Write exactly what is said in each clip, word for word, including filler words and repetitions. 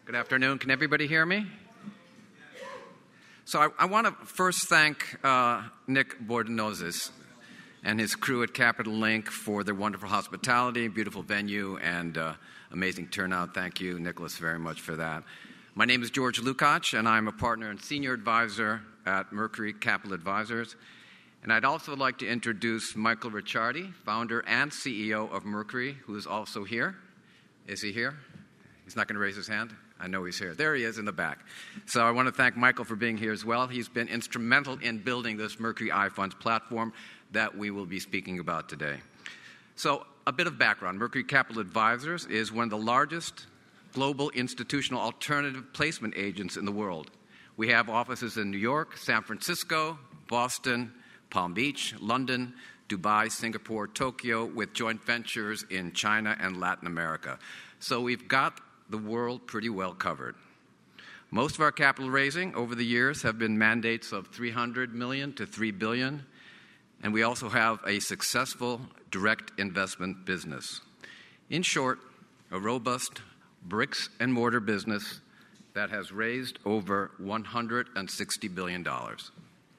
Good afternoon. Can everybody hear me? So I, I want to first thank uh, Nick Bordenozis and his crew at Capital Link for their wonderful hospitality, beautiful venue, and uh, amazing turnout. Thank you, Nicholas, very much for that. My name is George Lukács, and I'm a partner and senior advisor at Mercury Capital Advisors. And I'd also like to introduce Michael Ricciardi, founder and C E O of Mercury, who is also here. Is he here? He's not going to raise his hand? I know he's here. There he is in the back. So I want to thank Michael for being here as well. He's been instrumental in building this Mercury iFunds platform that we will be speaking about today. So a bit of background. Mercury Capital Advisors is one of the largest global institutional alternative placement agents in the world. We have offices in New York, San Francisco, Boston, Palm Beach, London, Dubai, Singapore, Tokyo, with joint ventures in China and Latin America. So we've got the world pretty well covered. Most of our capital raising over the years have been mandates of three hundred million dollars to three billion dollars, and we also have a successful direct investment business. In short, a robust bricks and mortar business that has raised over one hundred sixty billion dollars.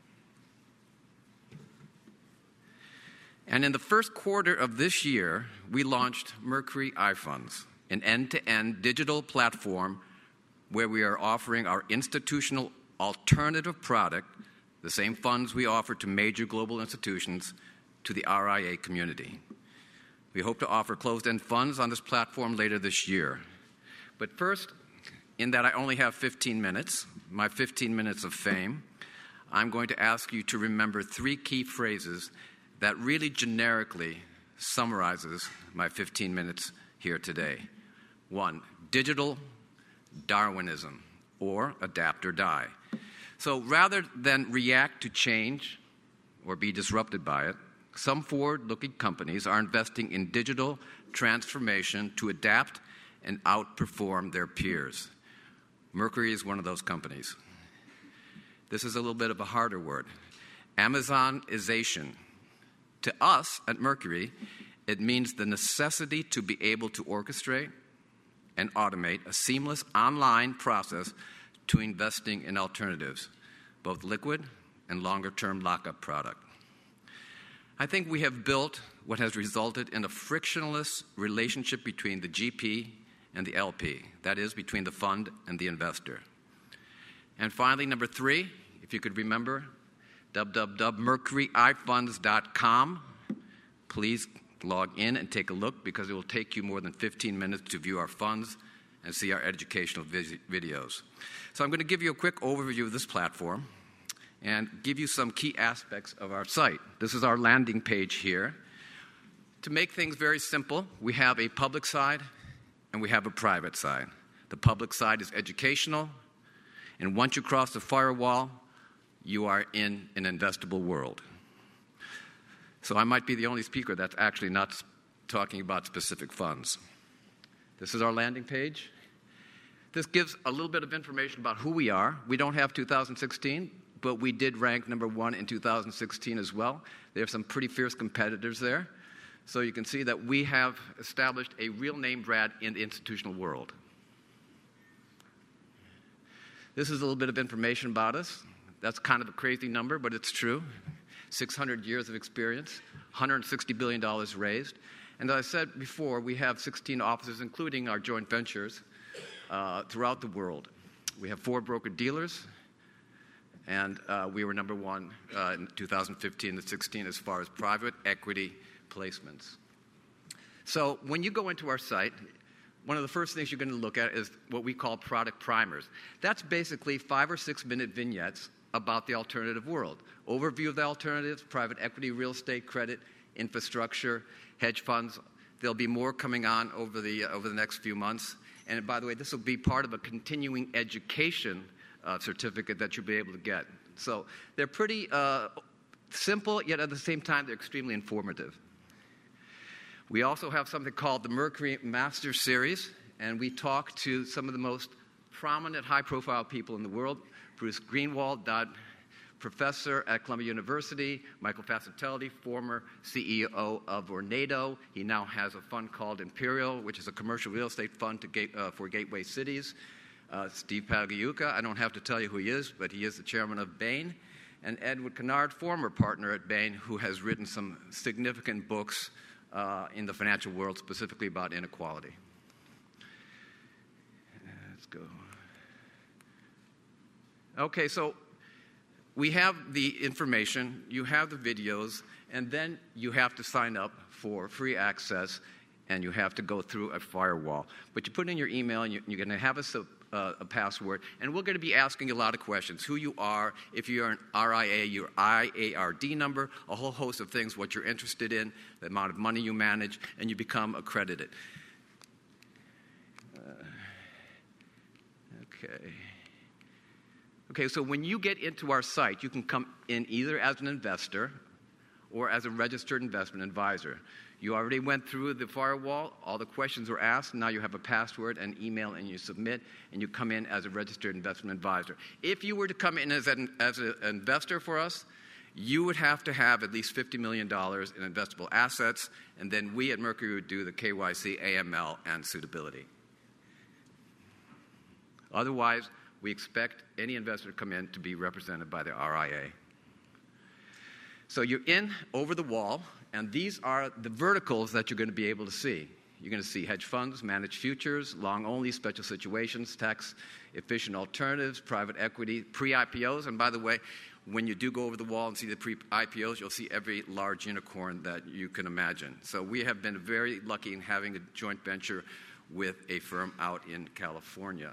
And in the first quarter of this year, we launched Mercury iFunds, an end-to-end digital platform where we are offering our institutional alternative product, the same funds we offer to major global institutions, to the R I A community. We hope to offer closed-end funds on this platform later this year. But first, in that I only have fifteen minutes, my fifteen minutes of fame, I'm going to ask you to remember three key phrases that really generically summarizes my fifteen minutes here today. One, digital Darwinism, or adapt or die. So rather than react to change or be disrupted by it, some forward-looking companies are investing in digital transformation to adapt and outperform their peers. Mercury is one of those companies. This is a little bit of a harder word. Amazonization. To us at Mercury, it means the necessity to be able to orchestrate and automate a seamless online process to investing in alternatives, both liquid and longer-term lockup product. I think we have built what has resulted in a frictionless relationship between the G P and the L P, that is, between the fund and the investor. And finally, number three, if you could remember, w w w dot mercury i funds dot com. Please log in and take a look, because it will take you more than fifteen minutes to view our funds and see our educational vis- videos. So I'm going to give you a quick overview of this platform and give you some key aspects of our site. This is our landing page here. To make things very simple, we have a public side and we have a private side. The public side is educational, and once you cross the firewall, you are in an investable world. So I might be the only speaker that's actually not talking about specific funds. This is our landing page. This gives a little bit of information about who we are. We don't have two thousand sixteen, but we did rank number one in two thousand sixteen as well. There are some pretty fierce competitors there. So you can see that we have established a real name brand in the institutional world. This is a little bit of information about us. That's kind of a crazy number, but it's true. six hundred years of experience, one hundred sixty billion dollars raised. And as I said before, we have sixteen offices, including our joint ventures, uh, throughout the world. We have four broker-dealers, and uh, we were number one uh, in two thousand fifteen and sixteen as far as private equity placements. So when you go into our site, one of the first things you're going to look at is what we call product primers. That's basically five or six minute vignettes about the alternative world. Overview of the alternatives, private equity, real estate, credit, infrastructure, hedge funds. There'll be more coming on over the, uh, over the next few months. And by the way, this will be part of a continuing education uh, certificate that you'll be able to get. So they're pretty uh, simple, yet at the same time, they're extremely informative. We also have something called the Mercury Master Series, and we talk to some of the most prominent, high-profile people in the world. Bruce Greenwald, professor at Columbia University, Michael Fascitelli, former C E O of Vornado. He now has a fund called Imperial, which is a commercial real estate fund to gate, uh, for gateway cities. Uh, Steve Pagliuca, I don't have to tell you who he is, but he is the chairman of Bain. And Edward Kennard, former partner at Bain, who has written some significant books uh, in the financial world, specifically about inequality. Let's go. Okay, so we have the information, you have the videos, and then you have to sign up for free access, and you have to go through a firewall. But you put in your email, and you're, you're going to have a, uh, a password, and we're going to be asking you a lot of questions. Who you are, if you're an R I A, your I A R D number, a whole host of things, what you're interested in, the amount of money you manage, and you become accredited. Uh, okay. Okay, so when you get into our site, you can come in either as an investor or as a registered investment advisor. You already went through the firewall, all the questions were asked, now you have a password and email, and you submit, and you come in as a registered investment advisor. If you were to come in as an, as an investor for us, you would have to have at least fifty million dollars in investable assets, and then we at Mercury would do the K Y C, A M L, and suitability. Otherwise, we expect any investor to come in to be represented by the R I A. So you're in over the wall, and these are the verticals that you're going to be able to see. You're going to see hedge funds, managed futures, long-only, special situations, tax-efficient alternatives, private equity, pre-I P Os. And by the way, when you do go over the wall and see the pre-I P Os, you'll see every large unicorn that you can imagine. So we have been very lucky in having a joint venture with a firm out in California.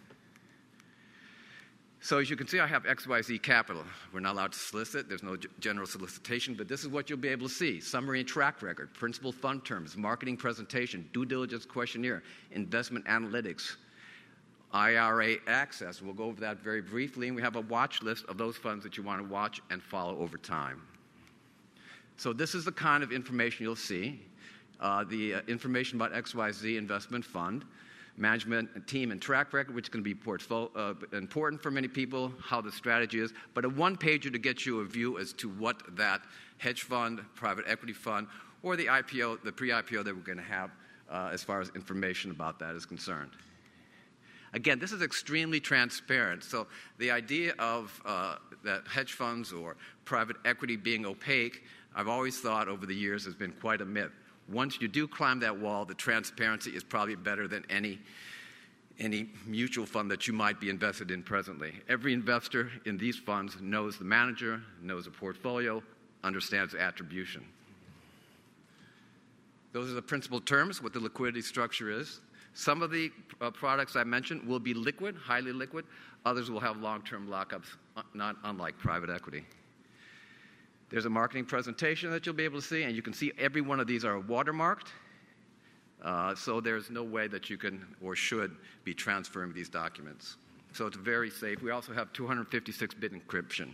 So as you can see, I have X Y Z Capital. We're not allowed to solicit. There's no g- general solicitation, but this is what you'll be able to see. Summary and track record, principal fund terms, marketing presentation, due diligence questionnaire, investment analytics, I R A access. We'll go over that very briefly, and we have a watch list of those funds that you want to watch and follow over time. So this is the kind of information you'll see. Uh, the uh, information about X Y Z Investment Fund, management team and track record, which is going to be portfolio, uh, important for many people, how the strategy is, but a one-pager to get you a view as to what that hedge fund, private equity fund, or the I P O, the pre-I P O that we're going to have uh, as far as information about that is concerned. Again, this is extremely transparent. So the idea of uh, that hedge funds or private equity being opaque, I've always thought over the years has been quite a myth. Once you do climb that wall, the transparency is probably better than any, any mutual fund that you might be invested in presently. Every investor in these funds knows the manager, knows the portfolio, understands attribution. Those are the principal terms, what the liquidity structure is. Some of the uh, products I mentioned will be liquid, highly liquid. Others will have long-term lockups, uh, not unlike private equity. There's a marketing presentation that you'll be able to see, and you can see every one of these are watermarked. Uh, so there's no way that you can or should be transferring these documents. So it's very safe. We also have two hundred fifty-six bit encryption.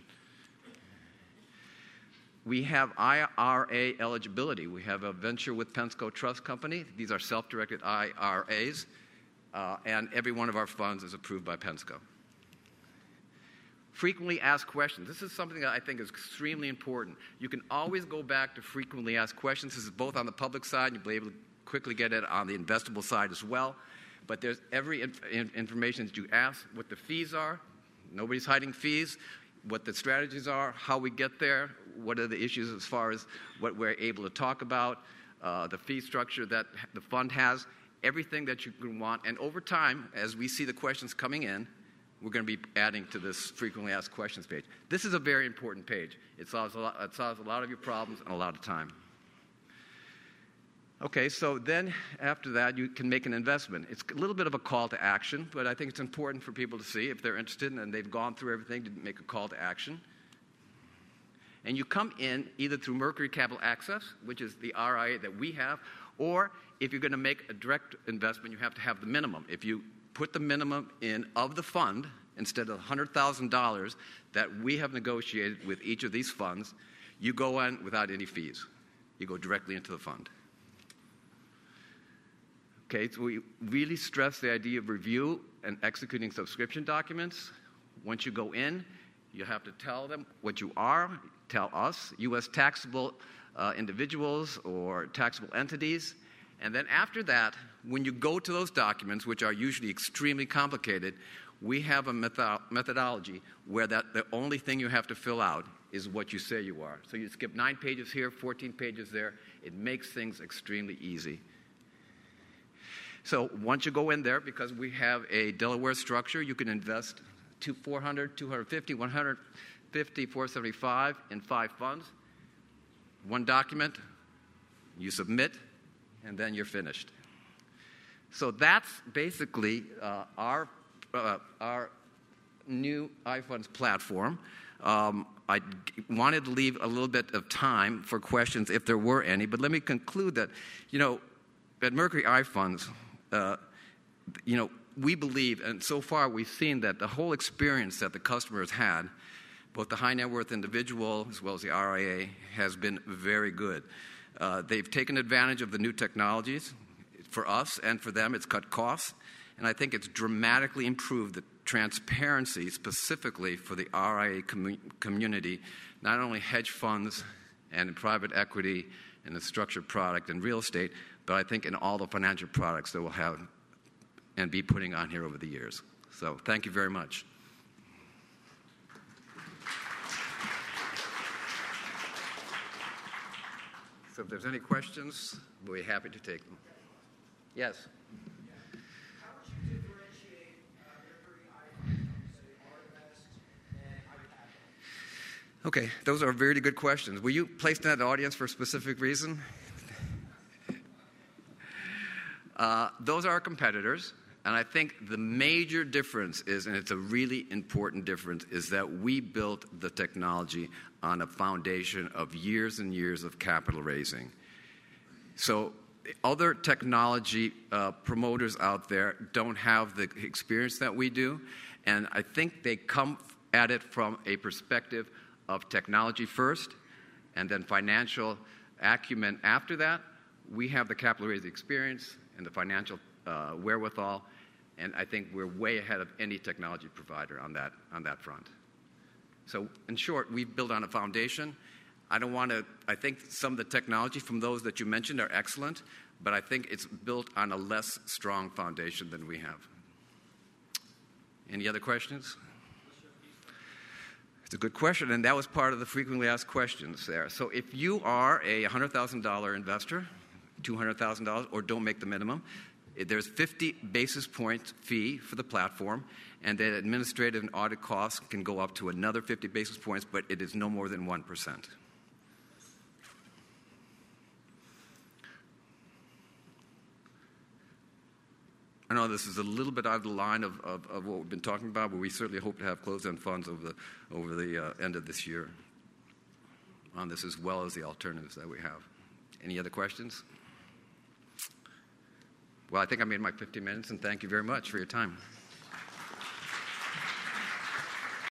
We have I R A eligibility. We have a venture with Pensco Trust Company. These are self-directed I R As, uh, and every one of our funds is approved by Pensco. Frequently asked questions. This is something that I think is extremely important. You can always go back to frequently asked questions. This is both on the public side, and you'll be able to quickly get it on the investable side as well. But there's every inf- information that you ask, what the fees are. Nobody's hiding fees. What the strategies are, how we get there, what are the issues as far as what we're able to talk about, uh, the fee structure that the fund has, everything that you can want. And over time, as we see the questions coming in, we're going to be adding to this frequently asked questions page. This is a very important page. It solves a lot, it solves a lot of your problems and a lot of time. Okay, so then after that, you can make an investment. It's a little bit of a call to action, but I think it's important for people to see if they're interested and they've gone through everything to make a call to action. And you come in either through Mercury Capital Access, which is the R I A that we have, or if you're going to make a direct investment, you have to have the minimum. If you put the minimum in of the fund instead of one hundred thousand dollars that we have negotiated with each of these funds, you go in without any fees. You go directly into the fund. Okay, so we really stress the idea of review and executing subscription documents. Once you go in, you have to tell them what you are, tell us, U S taxable uh, individuals or taxable entities, And then after that, when you go to those documents, which are usually extremely complicated, we have a metho- methodology where that the only thing you have to fill out is what you say you are. So you skip nine pages here, fourteen pages there. It makes things extremely easy. So once you go in there, because we have a Delaware structure, you can invest to four hundred, two hundred fifty, one hundred fifty, four seventy-five in five funds. One document, you submit, and then you're finished. So that's basically uh, our uh, our new iFunds platform. Um, I wanted to leave a little bit of time for questions if there were any, but let me conclude that, you know, at Mercury iFunds, uh, you know, we believe, and so far we've seen that the whole experience that the customer has had, both the high net worth individual as well as the R I A, has been very good. Uh, they've taken advantage of the new technologies. For us and for them, it's cut costs, and I think it's dramatically improved the transparency specifically for the R I A com- community, not only hedge funds and private equity and the structured product and real estate, but I think in all the financial products that we'll have and be putting on here over the years. So thank you very much. So if there's any questions, we'll be happy to take them. Yes? How would you differentiate uh, Mercury iFunds from, say, Artemis and iCapital? Okay, those are really good questions. Were you placed in that audience for a specific reason? uh, those are our competitors, and I think the major difference is, and it's a really important difference, is that we built the technology on a foundation of years and years of capital raising. So other technology uh, promoters out there don't have the experience that we do, and I think they come at it from a perspective of technology first and then financial acumen after that. We have the capital raising experience and the financial uh, wherewithal, and I think we're way ahead of any technology provider on that on that front. So in short, we've built on a foundation. I don't want to, I think some of the technology from those that you mentioned are excellent, but I think it's built on a less strong foundation than we have. Any other questions? It's a good question, and that was part of the frequently asked questions there. So if you are a one hundred thousand dollars investor, two hundred thousand dollars, or don't make the minimum, there's fifty basis points fee for the platform, and then administrative and audit costs can go up to another fifty basis points, but it is no more than one percent. I know this is a little bit out of the line of, of, of what we've been talking about, but we certainly hope to have closed-end funds over the, over the uh, end of this year on this, as well as the alternatives that we have. Any other questions? Well, I think I made my fifteen minutes, and thank you very much for your time.